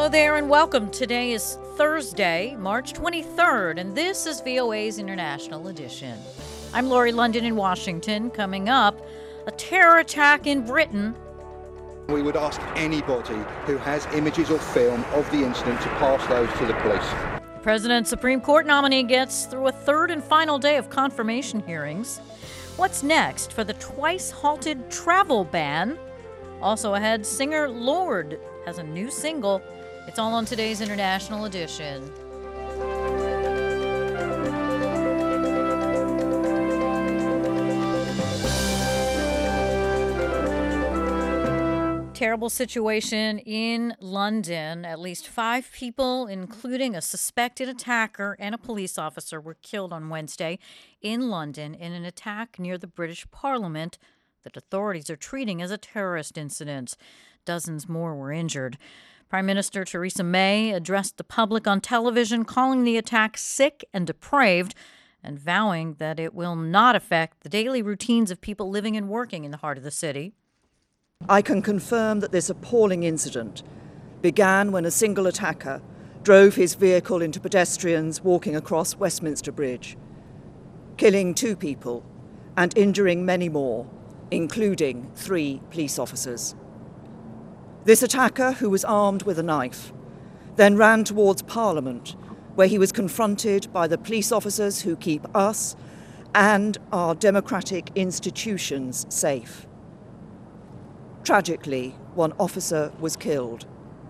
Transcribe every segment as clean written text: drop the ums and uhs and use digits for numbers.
Hello there and welcome. Today is Thursday, March 23rd, and this is VOA's International Edition. I'm Lori London in Washington. Coming up, a terror attack in Britain. We would ask anybody who has images or film of the incident to pass those to the police. The President's Supreme Court nominee gets through a third and final day of confirmation hearings. What's next for the twice-halted travel ban? Also ahead, singer Lorde has a new single. It's all on today's International Edition. Terrible situation in London. At least 5 people, including a suspected attacker and a police officer, were killed on Wednesday in London in an attack near the British Parliament that authorities are treating as a terrorist incident. Dozens more were injured. Prime Minister Theresa May addressed the public on television, calling the attack sick and depraved and vowing that it will not affect the daily routines of people living and working in the heart of the city. I can confirm that this appalling incident began when a single attacker drove his vehicle into pedestrians walking across Westminster Bridge, killing 2 people and injuring many more, including 3 police officers. This attacker, who was armed with a knife, then ran towards Parliament, where he was confronted by the police officers who keep us and our democratic institutions safe. Tragically, 1 officer was killed.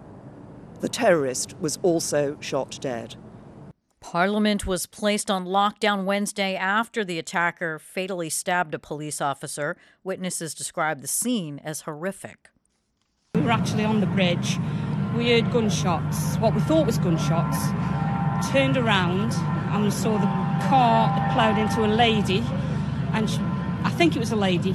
The terrorist was also shot dead. Parliament was placed on lockdown Wednesday after the attacker fatally stabbed a police officer. Witnesses described the scene as horrific. We were actually on the bridge. We heard gunshots, what we thought was gunshots. Turned around and we saw the car had ploughed into a lady, and I think it was a lady.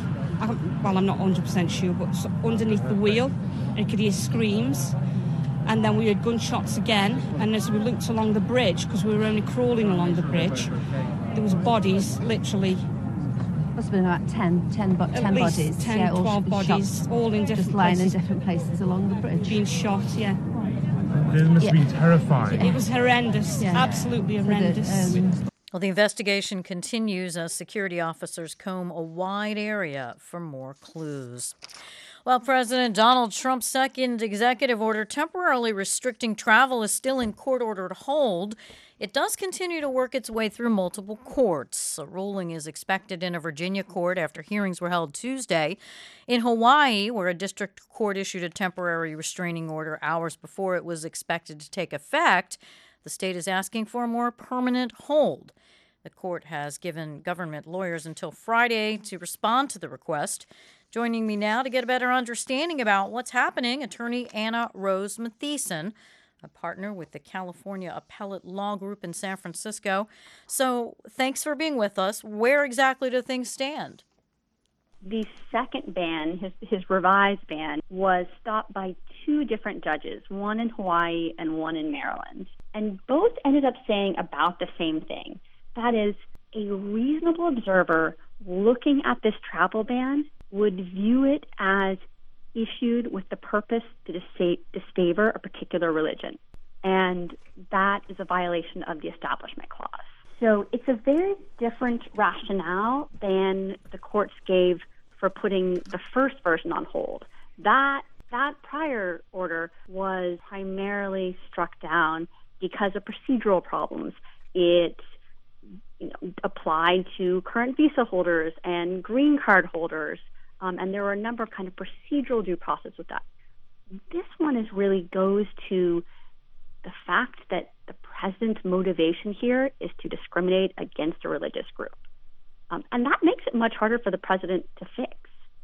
I'm not 100% sure, but underneath the wheel, and you could hear screams. And then we heard gunshots again, and as we looked along the bridge, because we were only crawling along the bridge, there was bodies, literally. Must have been about 10 bodies. 10, 12 bodies, shot, all in different just lying places. in different places along the bridge. Being shot, yeah. It must have been terrifying. It was horrendous, absolutely horrendous. Well, the investigation continues as security officers comb a wide area for more clues. While President Donald Trump's second executive order temporarily restricting travel is still in court-ordered hold, it does continue to work its way through multiple courts. A ruling is expected in a Virginia court after hearings were held Tuesday. In Hawaii, where a district court issued a temporary restraining order hours before it was expected to take effect, the state is asking for a more permanent hold. The court has given government lawyers until Friday to respond to the request. Joining me now to get a better understanding about what's happening, attorney Anna Rose Mathieson, a partner with the California Appellate Law Group in San Francisco. So thanks for being with us. Where exactly do things stand? The second ban, his revised ban, was stopped by 2 different judges, one in Hawaii and one in Maryland. And both ended up saying about the same thing. That is, a reasonable observer looking at this travel ban would view it as issued with the purpose to disfavor a particular religion. And that is a violation of the Establishment Clause. So it's a very different rationale than the courts gave for putting the first version on hold. That prior order was primarily struck down because of procedural problems. It applied to current visa holders and green card holders, and there were a number of kind of procedural due process with that. This one really goes to the fact that the president's motivation here is to discriminate against a religious group. And that makes it much harder for the president to fix.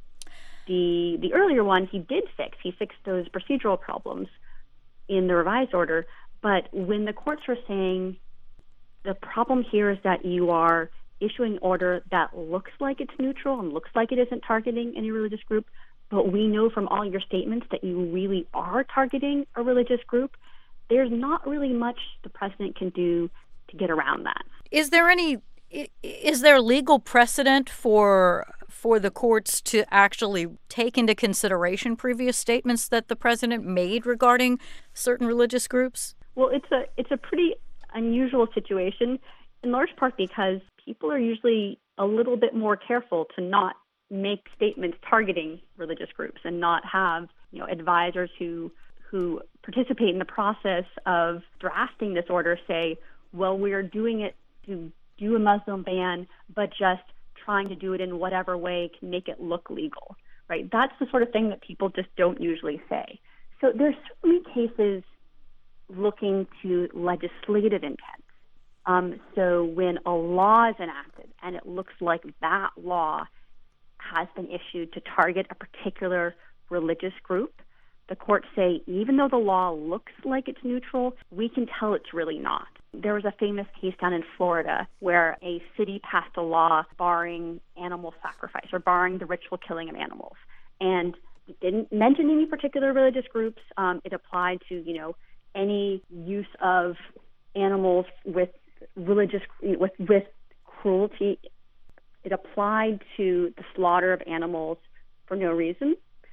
The earlier one he did fix. He fixed those procedural problems in the revised order. But when the courts were saying the problem here is that you are issuing an order that looks like it's neutral and looks like it isn't targeting any religious group, but we know from all your statements that you really are targeting a religious group, there's not really much the president can do to get around that. Is there legal precedent for for the courts to actually take into consideration previous statements that the president made regarding certain religious groups? Well, it's a pretty unusual situation, in large part because people are usually a little bit more careful to not make statements targeting religious groups and not have, advisors who participate in the process of drafting this order say, well, we're doing it to do a Muslim ban, but just trying to do it in whatever way can make it look legal, right? That's the sort of thing that people just don't usually say. So there's certainly cases looking to legislative intent. So when a law is enacted and it looks like that law has been issued to target a particular religious group, the courts say, even though the law looks like it's neutral, we can tell it's really not. There was a famous case down in Florida where a city passed a law barring animal sacrifice or barring the ritual killing of animals. And it didn't mention any particular religious groups. It applied to, any use of animals with with cruelty. It applied to the slaughter of animals for no reason.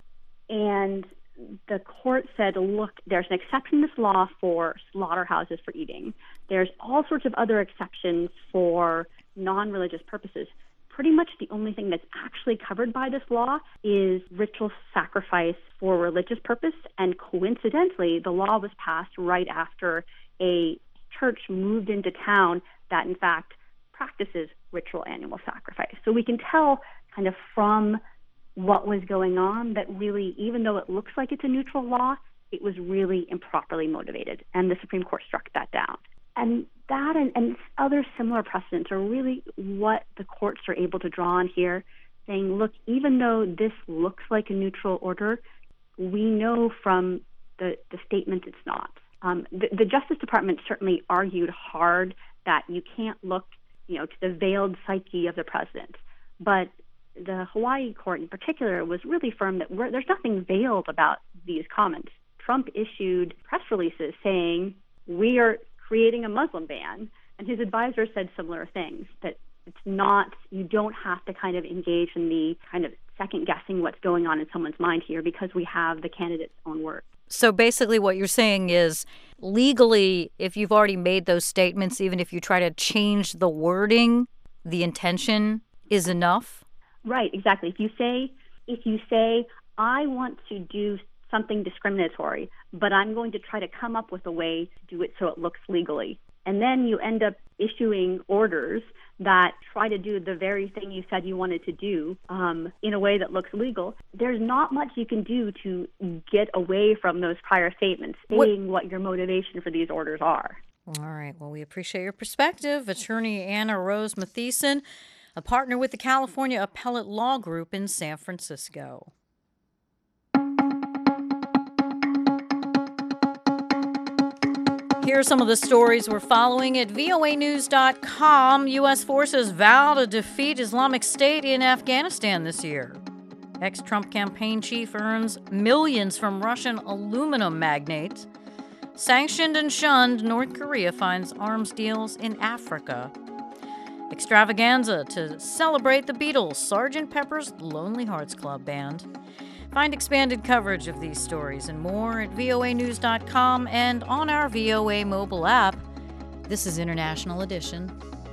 And the court said, look, there's an exception to this law for slaughterhouses for eating. There's all sorts of other exceptions for non-religious purposes. Pretty much the only thing that's actually covered by this law is ritual sacrifice for religious purpose. And coincidentally, the law was passed right after a church moved into town that, in fact, practices ritual animal sacrifice. So we can tell kind of from what was going on that really, even though it looks like it's a neutral law, it was really improperly motivated. And the Supreme Court struck that down. And that and other similar precedents are really what the courts are able to draw on here, saying, look, even though this looks like a neutral order, we know from the statement it's not. The Justice Department certainly argued hard that you can't look, to the veiled psyche of the president. But the Hawaii court in particular was really firm that there's nothing veiled about these comments. Trump issued press releases saying, we are creating a Muslim ban, and his advisor said similar things, that it's not, you don't have to kind of engage in the kind of second guessing what's going on in someone's mind here because we have the candidate's own word. So basically what you're saying is legally, if you've already made those statements, even if you try to change the wording, the intention is enough? Right, exactly. If you say, I want to do something discriminatory, but I'm going to try to come up with a way to do it so it looks legally, and then you end up issuing orders that try to do the very thing you said you wanted to do in a way that looks legal, there's not much you can do to get away from those prior statements, saying what your motivation for these orders are. All right. Well, we appreciate your perspective. Attorney Anna Rose Mathieson, a partner with the California Appellate Law Group in San Francisco. Here are some of the stories we're following at voanews.com. U.S. forces vow to defeat Islamic State in Afghanistan this year. Ex-Trump campaign chief earns millions from Russian aluminum magnates. Sanctioned and shunned, North Korea finds arms deals in Africa. Extravaganza to celebrate the Beatles, Sgt. Pepper's Lonely Hearts Club Band. Find expanded coverage of these stories and more at voanews.com and on our VOA mobile app. This is International Edition.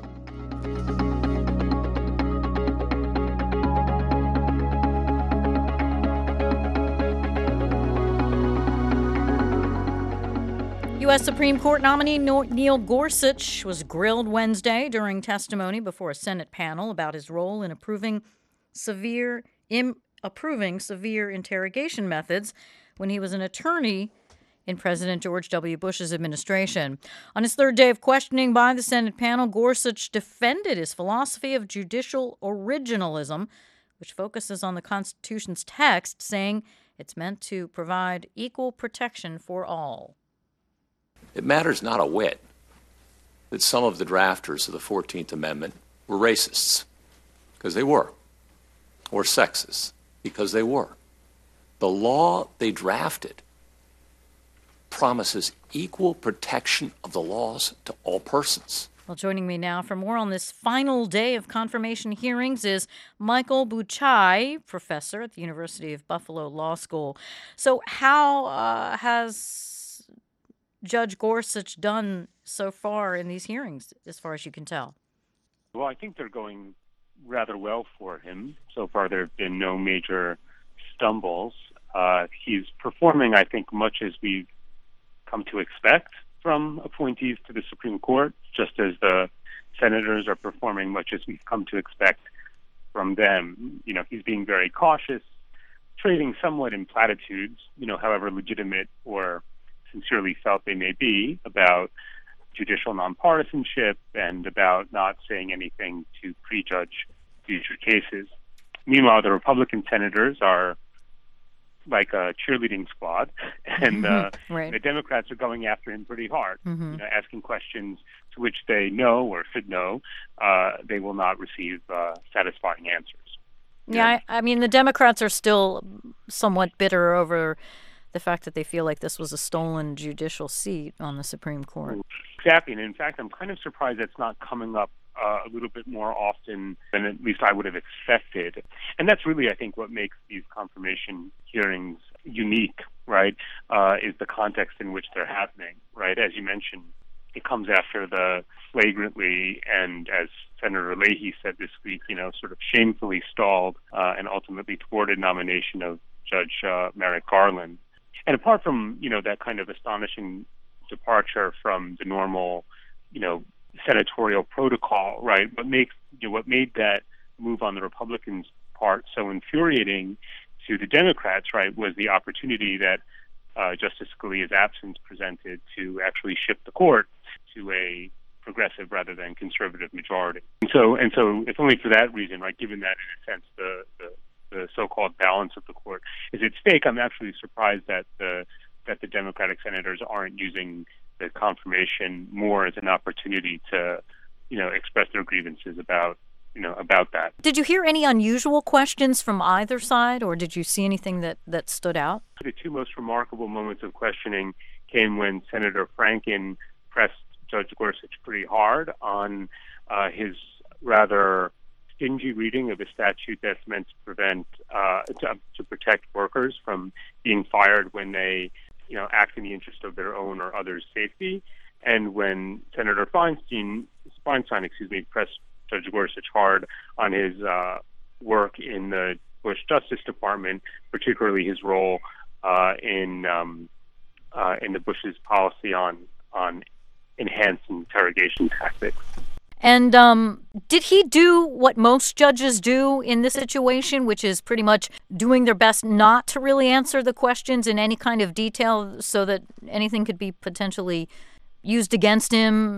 U.S. Supreme Court nominee Neil Gorsuch was grilled Wednesday during testimony before a Senate panel about his role in approving severe interrogation methods when he was an attorney in President George W. Bush's administration. On his third day of questioning by the Senate panel, Gorsuch defended his philosophy of judicial originalism, which focuses on the Constitution's text, saying it's meant to provide equal protection for all. It matters not a whit that some of the drafters of the 14th Amendment were racists, because they were, or sexist, because they were. The law they drafted promises equal protection of the laws to all persons. Well, joining me now for more on this final day of confirmation hearings is Michael Buchai, professor at the University of Buffalo Law School. So how has Judge Gorsuch done so far in these hearings, as far as you can tell? Well, I think they're going rather well for him. So far, there have been no major stumbles. He's performing, I think, much as we've come to expect from appointees to the Supreme Court, just as the senators are performing much as we've come to expect from them. You know, he's being very cautious, trading somewhat in platitudes, however legitimate or sincerely felt they may be, about judicial nonpartisanship and about not saying anything to prejudge future cases. Meanwhile, the Republican senators are like a cheerleading squad, and right. The Democrats are going after him pretty hard, asking questions to which they know or should know they will not receive satisfying answers. Yeah, I mean, the Democrats are still somewhat bitter over the fact that they feel like this was a stolen judicial seat on the Supreme Court. Exactly, and in fact, I'm kind of surprised that's not coming up a little bit more often than at least I would have expected. And that's really, I think, what makes these confirmation hearings unique, right, is the context in which they're happening, right? As you mentioned, it comes after the flagrantly and, as Senator Leahy said this week, sort of shamefully stalled and ultimately thwarted nomination of Judge Merrick Garland. And apart from, that kind of astonishing departure from the normal, senatorial protocol, right? What made that move on the Republicans' part so infuriating to the Democrats, right, was the opportunity that Justice Scalia's absence presented to actually shift the court to a progressive rather than conservative majority. And so, if only for that reason, right, given that in a sense the so-called balance of the court is at stake, I'm actually surprised that the Democratic senators aren't using the confirmation more as an opportunity to, express their grievances about that. Did you hear any unusual questions from either side, or did you see anything that stood out? The two most remarkable moments of questioning came when Senator Franken pressed Judge Gorsuch pretty hard on his rather stingy reading of a statute that's meant to prevent to protect workers from being fired when they act in the interest of their own or others' safety. And when Senator Feinstein, pressed Judge Gorsuch hard on his work in the Bush Justice Department, particularly his role in the Bush's policy on enhanced interrogation tactics. And did he do what most judges do in this situation, which is pretty much doing their best not to really answer the questions in any kind of detail so that anything could be potentially used against him,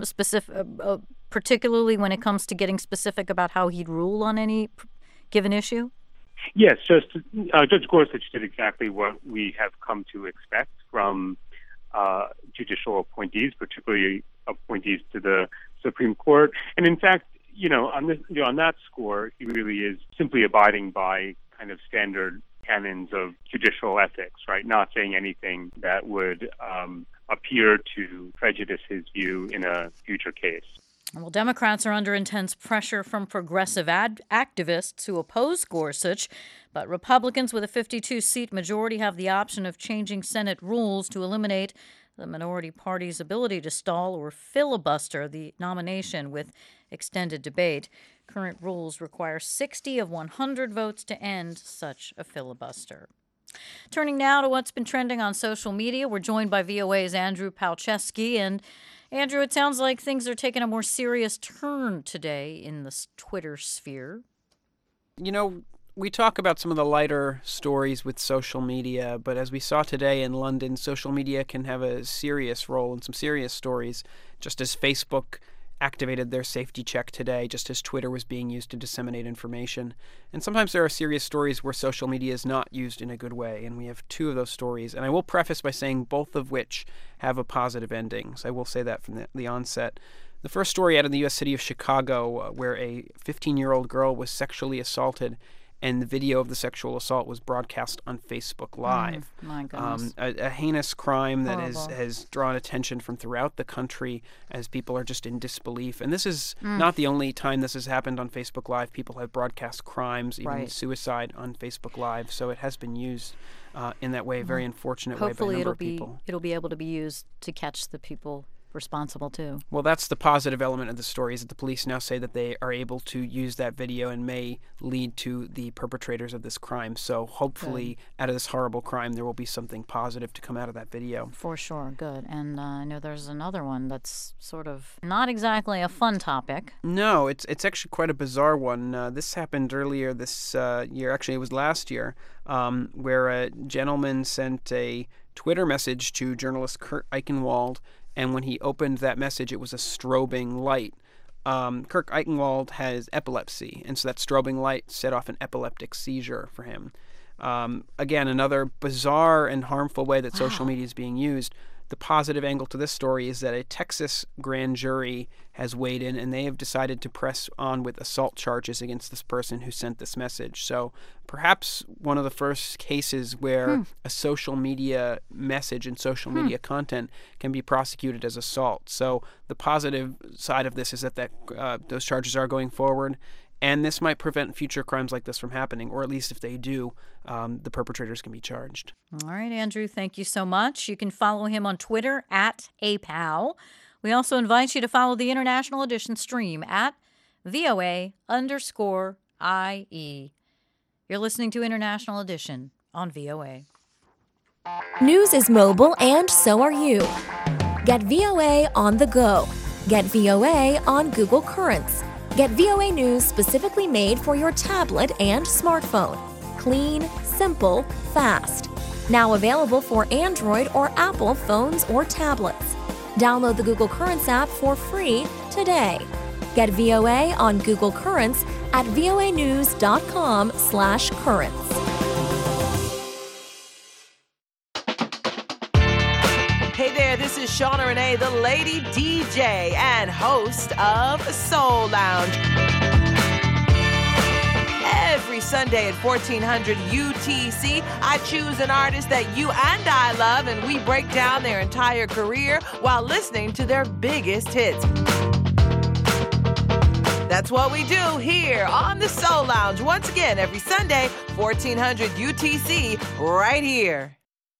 particularly when it comes to getting specific about how he'd rule on any given issue? Yes, Judge Gorsuch did exactly what we have come to expect from judicial appointees, particularly appointees to the Supreme Court. And in fact, on that score, he really is simply abiding by kind of standard canons of judicial ethics, right? Not saying anything that would appear to prejudice his view in a future case. Well, Democrats are under intense pressure from progressive activists who oppose Gorsuch, but Republicans with a 52-seat majority have the option of changing Senate rules to eliminate the minority party's ability to stall or filibuster the nomination with extended debate. Current rules require 60 of 100 votes to end such a filibuster. Turning now to what's been trending on social media, we're joined by VOA's Andrew Palczewski. And Andrew, it sounds like things are taking a more serious turn today in the Twitter sphere. We talk about some of the lighter stories with social media, but as we saw today in London, social media can have a serious role in some serious stories, just as Facebook activated their safety check today, just as Twitter was being used to disseminate information. And sometimes there are serious stories where social media is not used in a good way, and we have two of those stories. And I will preface by saying both of which have a positive ending, so I will say that from the onset. The first story out of the U.S. city of Chicago, where a 15-year-old girl was sexually assaulted, and the video of the sexual assault was broadcast on Facebook Live. My goodness. A heinous crime that Horrible. has drawn attention from throughout the country as people are just in disbelief. And this is not the only time this has happened on Facebook Live. People have broadcast crimes, even suicide on Facebook Live. So it has been used in that way, a very unfortunate way by a number of people. It'll be able to be used to catch the people responsible too. Well, that's the positive element of the story, is that the police now say that they are able to use that video and may lead to the perpetrators of this crime. So hopefully out of this horrible crime there will be something positive to come out of that video. For sure, good. And I know there's another one that's sort of not exactly a fun topic. No, it's actually quite a bizarre one. This happened earlier this year. Actually, it was last year, where a gentleman sent a Twitter message to journalist Kurt Eichenwald, and when he opened that message, it was a strobing light. Kurt Eichenwald has epilepsy, and so that strobing light set off an epileptic seizure for him. Again, another bizarre and harmful way that social media is being used. The positive angle to this story is that a Texas grand jury has weighed in, and they have decided to press on with assault charges against this person who sent this message. So perhaps one of the first cases where a social media message and social media content can be prosecuted as assault. So the positive side of this is that those charges are going forward, and this might prevent future crimes like this from happening, or at least if they do, the perpetrators can be charged. All right, Andrew, thank you so much. You can follow him on Twitter @APOW. We also invite you to follow the International Edition stream @VOA_IE. You're listening to International Edition on VOA. News is mobile, and so are you. Get VOA on the go. Get VOA on Google Currents. Get VOA News specifically made for your tablet and smartphone. Clean, simple, fast. Now available for Android or Apple phones or tablets. Download the Google Currents app for free today. Get VOA on Google Currents at voanews.com/currents. Hey there, this is Shauna Renee, the Lady DJ and host of Soul Lounge. Every Sunday at 1400 UTC, I choose an artist that you and I love, and we break down their entire career while listening to their biggest hits. That's what we do here on the Soul Lounge. Once again, every Sunday, 1400 UTC, right here.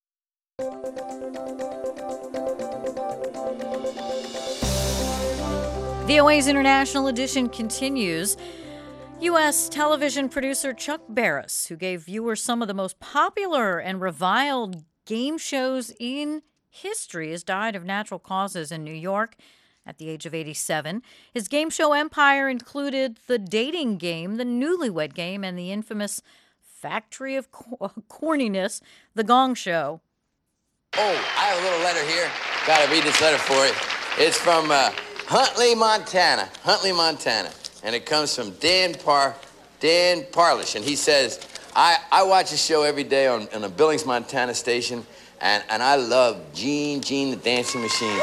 VOA's International Edition continues. U.S. television producer Chuck Barris, who gave viewers some of the most popular and reviled game shows in history, has died of natural causes in New York at the age of 87. His game show empire included The Dating Game, The Newlywed Game, and the infamous Factory of Corniness, The Gong Show. Oh, I have a little letter here. Gotta read this letter for you. It's from Huntley, Montana. And it comes from Dan Parlish. And he says, I watch a show every day on a Billings, Montana station, and I love Gene the Dancing Machine.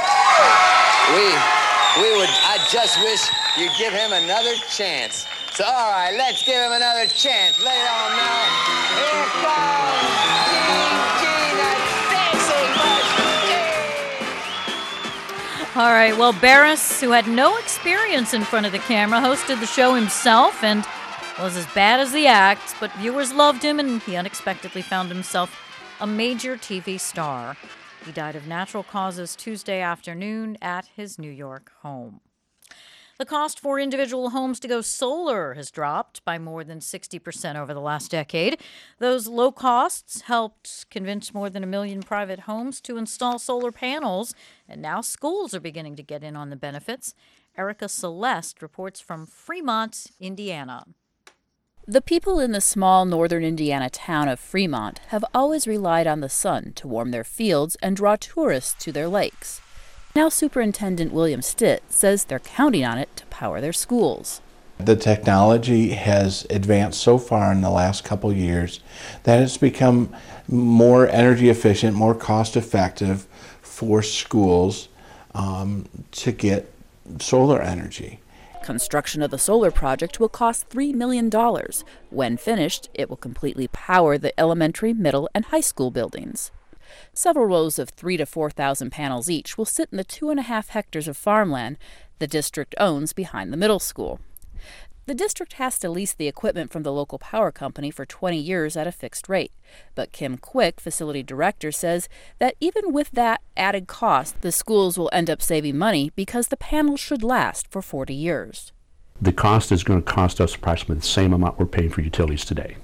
I just wish you'd give him another chance. So, all right, let's give him another chance. Lay it on now. Here comes Gene the Dancing Machine. All right, well, Barris, who had no experience in front of the camera, hosted the show himself and was as bad as the act, but viewers loved him, and he unexpectedly found himself a major TV star. He died of natural causes Tuesday afternoon at his New York home. The cost for individual homes to go solar has dropped by more than 60% over the last decade. Those low costs helped convince more than 1 million private homes to install solar panels, and now schools are beginning to get in on the benefits. Erica Celeste reports from Fremont, Indiana. The people in the small northern Indiana town of Fremont have always relied on the sun to warm their fields and draw tourists to their lakes. Now Superintendent William Stitt says they're counting on it to power their schools. The technology has advanced so far in the last couple years that it's become more energy efficient, more cost effective for schools to get solar energy. Construction of the solar project will cost $3 million. When finished, it will completely power the elementary, middle, and high school buildings. Several rows of 3,000 to 4,000 panels each will sit in the 2.5 hectares of farmland the district owns behind the middle school. The district has to lease the equipment from the local power company for 20 years at a fixed rate. But Kim Quick, facility director, says that even with that added cost, the schools will end up saving money because the panels should last for 40 years. The cost is going to cost us approximately the same amount we're paying for utilities today.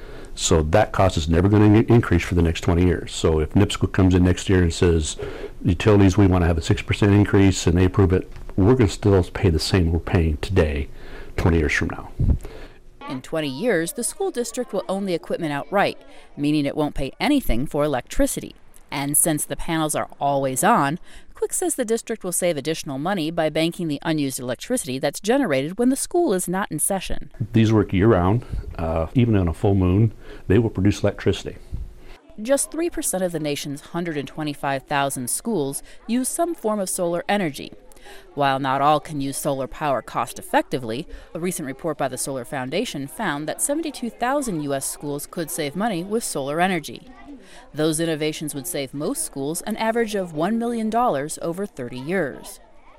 So that cost is never going to increase for the next 20 years. So if NIPSCO comes in next year and says, utilities, we want to have a 6% increase, and they approve it, we're going to still pay the same we're paying today 20 years from now. In 20 years, the school district will own the equipment outright, meaning it won't pay anything for electricity. And since the panels are always on, Quick says the district will save additional money by banking the unused electricity that's generated when the school is not in session. These work year-round. Even on a full moon, they will produce electricity. Just 3% of the nation's 125,000 schools use some form of solar energy. While not all can use solar power cost-effectively, a recent report by the Solar Foundation found that 72,000 U.S. schools could save money with solar energy. Those innovations would save most schools an average of $1 million over 30 years.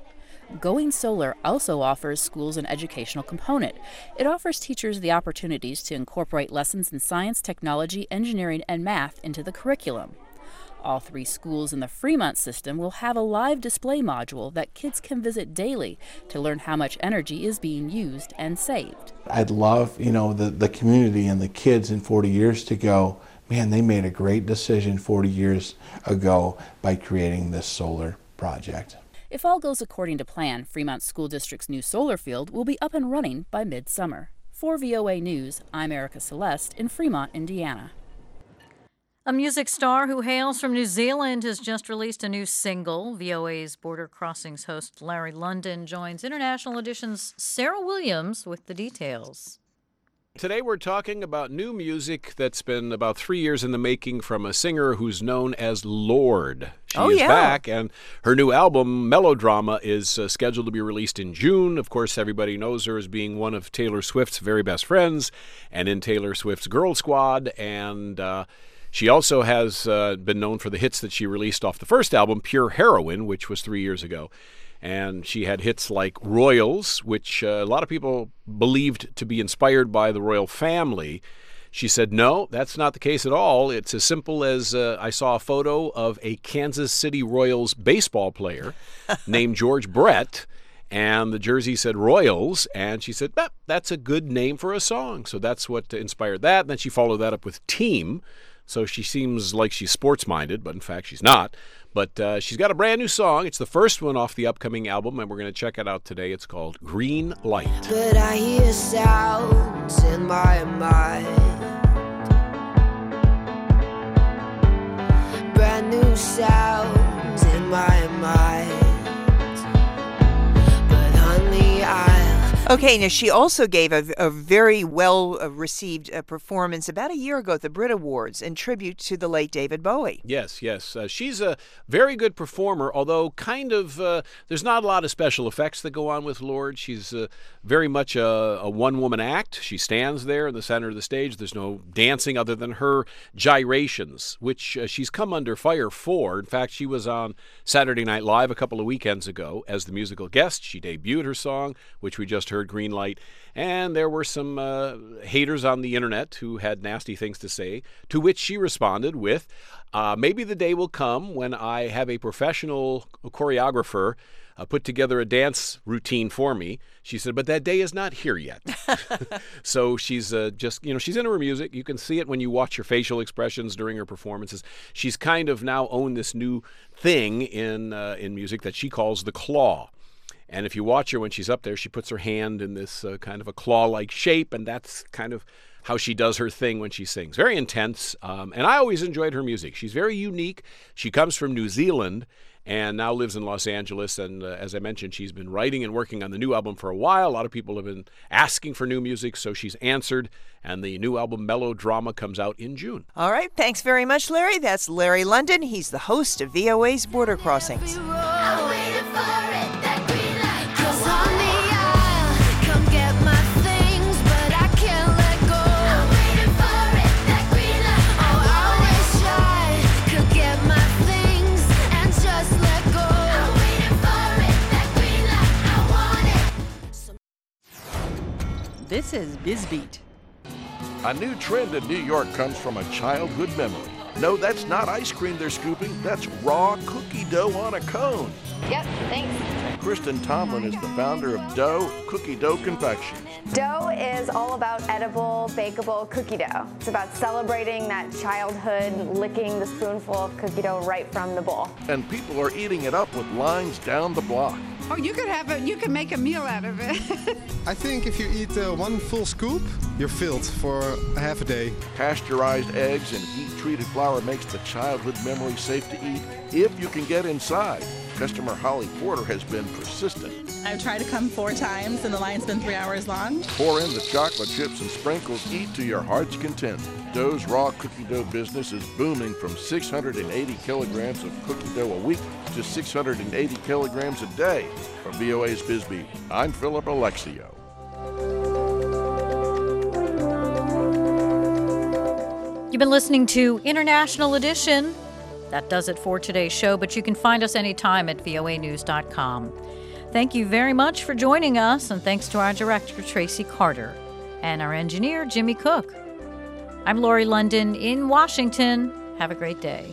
Going Solar also offers schools an educational component. It offers teachers the opportunities to incorporate lessons in science, technology, engineering, and math into the curriculum. All 3 schools in the Fremont system will have a live display module that kids can visit daily to learn how much energy is being used and saved. I'd love, the community and the kids in 40 years to go, man, they made a great decision 40 years ago by creating this solar project. If all goes according to plan, Fremont School District's new solar field will be up and running by midsummer. For VOA News, I'm Erica Celeste in Fremont, Indiana. A music star who hails from New Zealand has just released a new single. VOA's Border Crossings host Larry London joins International Edition's Sarah Williams with the details. Today we're talking about new music that's been about 3 years in the making from a singer who's known as Lorde. She is back, and her new album, Melodrama, is scheduled to be released in June. Of course, everybody knows her as being one of Taylor Swift's very best friends and in Taylor Swift's Girl Squad, and she also has been known for the hits that she released off the first album, Pure Heroine, which was 3 years ago. And she had hits like Royals, which a lot of people believed to be inspired by the royal family. She said, no, that's not the case at all. It's as simple as I saw a photo of a Kansas City Royals baseball player named George Brett, and the jersey said Royals, and she said, that's a good name for a song. So that's what inspired that. And then she followed that up with Team. So she seems like she's sports-minded, but in fact she's not. But she's got a brand new song. It's the first one off the upcoming album, and we're going to check it out today. It's called Green Light. But I hear sounds in my mind, brand new sounds in my mind. But honey, Okay, now she also gave a very well-received performance about a year ago at the Brit Awards in tribute to the late David Bowie. Yes. She's a very good performer, although there's not a lot of special effects that go on with Lorde. She's very much a one-woman act. She stands there in the center of the stage. There's no dancing other than her gyrations, which she's come under fire for. In fact, she was on Saturday Night Live a couple of weekends ago as the musical guest. She debuted her song, which we just heard, Green Light, and there were some haters on the internet who had nasty things to say, to which she responded with, maybe the day will come when I have a professional choreographer put together a dance routine for me. She said, but that day is not here yet. So she's she's into her music. You can see it when you watch her facial expressions during her performances. She's kind of now owned this new thing in music that she calls the claw. And if you watch her when she's up there, she puts her hand in this kind of a claw-like shape, and that's kind of how she does her thing when she sings. Very intense, and I always enjoyed her music. She's very unique. She comes from New Zealand and now lives in Los Angeles, and as I mentioned, she's been writing and working on the new album for a while. A lot of people have been asking for new music, so she's answered, and the new album, Melodrama, comes out in June. All right, thanks very much, Larry. That's Larry London. He's the host of VOA's Border Crossings. This is BizBeat. A new trend in New York comes from a childhood memory. No, that's not ice cream they're scooping. That's raw cookie dough on a cone. Yep, thanks. Kristen Tomlin is the founder of Dough Cookie Dough Confections. Dough is all about edible, bakeable cookie dough. It's about celebrating that childhood, licking the spoonful of cookie dough right from the bowl. And people are eating it up with lines down the block. Oh, you can make a meal out of it. I think if you eat one full scoop, you're filled for half a day. Pasteurized eggs and heat-treated flour makes the childhood memory safe to eat if you can get inside. Customer Holly Porter has been persistent. I've tried to come 4 times and the line's been 3 hours long. Pour in the chocolate chips and sprinkles, eat to your heart's content. Dough's raw cookie dough business is booming from 680 kilograms of cookie dough a week to 680 kilograms a day. For VOA's BizBeat, I'm Philip Alexio. You've been listening to International Edition. That does it for today's show, but you can find us anytime at voanews.com. Thank you very much for joining us, and thanks to our director, Tracy Carter, and our engineer, Jimmy Cook. I'm Lori London in Washington. Have a great day.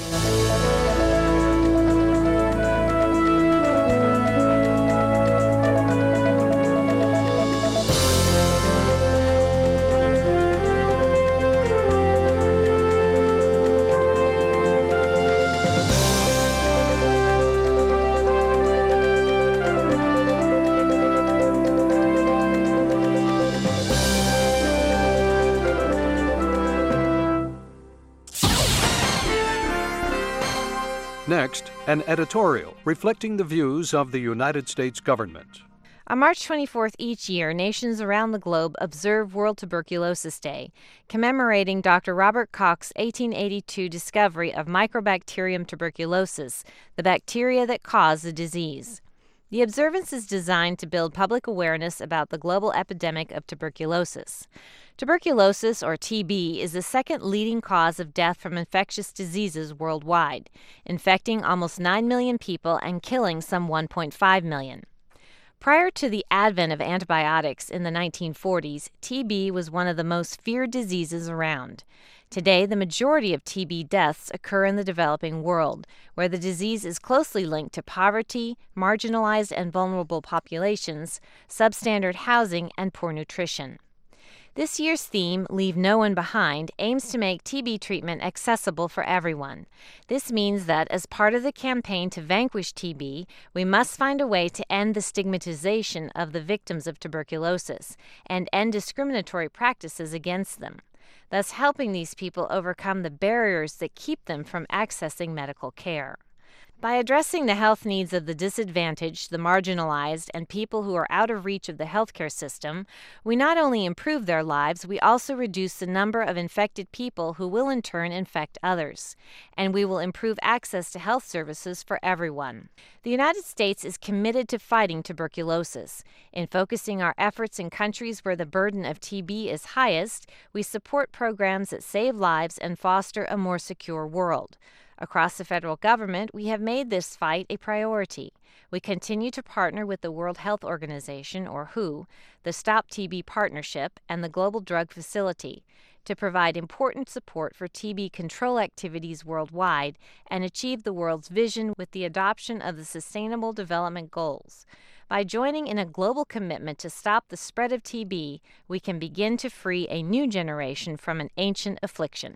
Next, an editorial reflecting the views of the United States government. On March 24th each year, nations around the globe observe World Tuberculosis Day, commemorating Dr. Robert Koch's 1882 discovery of Mycobacterium tuberculosis, the bacteria that cause the disease. The observance is designed to build public awareness about the global epidemic of tuberculosis. Tuberculosis, or TB, is the second leading cause of death from infectious diseases worldwide, infecting almost 9 million people and killing some 1.5 million. Prior to the advent of antibiotics in the 1940s, TB was one of the most feared diseases around. Today, the majority of TB deaths occur in the developing world, where the disease is closely linked to poverty, marginalized and vulnerable populations, substandard housing, and poor nutrition. This year's theme, Leave No One Behind, aims to make TB treatment accessible for everyone. This means that as part of the campaign to vanquish TB, we must find a way to end the stigmatization of the victims of tuberculosis and end discriminatory practices against them, thus helping these people overcome the barriers that keep them from accessing medical care. By addressing the health needs of the disadvantaged, the marginalized, and people who are out of reach of the healthcare system, we not only improve their lives, we also reduce the number of infected people who will in turn infect others, and we will improve access to health services for everyone. The United States is committed to fighting tuberculosis. In focusing our efforts in countries where the burden of TB is highest, we support programs that save lives and foster a more secure world. Across the federal government, we have made this fight a priority. We continue to partner with the World Health Organization, or WHO, the Stop TB Partnership, and the Global Drug Facility to provide important support for TB control activities worldwide and achieve the world's vision with the adoption of the Sustainable Development Goals. By joining in a global commitment to stop the spread of TB, we can begin to free a new generation from an ancient affliction.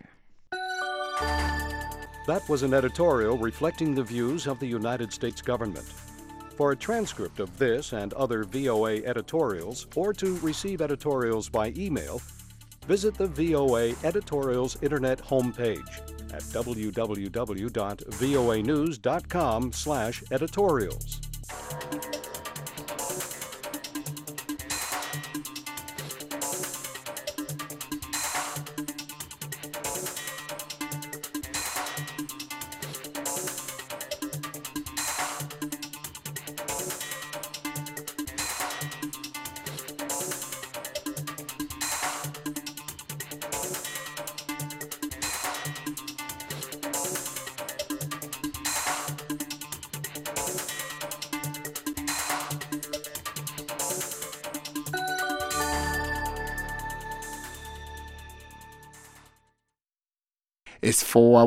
That was an editorial reflecting the views of the United States government. For a transcript of this and other VOA editorials, or to receive editorials by email, visit the VOA Editorials Internet homepage at www.voanews.com/editorials. is for